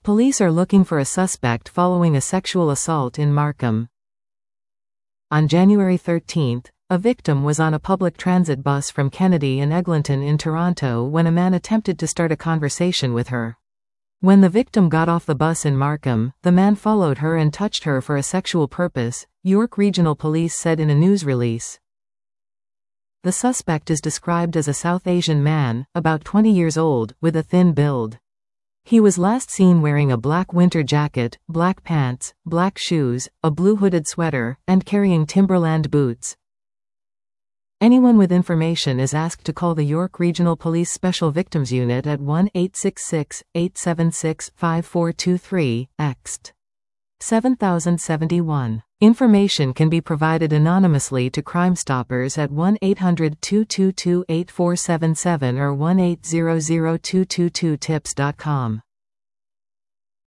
Police are looking for a suspect following a sexual assault in Markham. On January 13, a victim was on a public transit bus from Kennedy and Eglinton in Toronto when a man attempted to start a conversation with her. When the victim got off the bus in Markham, the man followed her and touched her for a sexual purpose, York Regional Police said in a news release. The suspect is described as a South Asian man, about 20 years old, with a thin build. He was last seen wearing a black winter jacket, black pants, black shoes, a blue hooded sweater, and carrying Timberland boots. Anyone with information is asked to call the York Regional Police Special Victims Unit at 1-866-876-5423, ext. 7071. Information can be provided anonymously to Crime Stoppers at 1-800-222-8477 or 1-800-222-TIPS.com.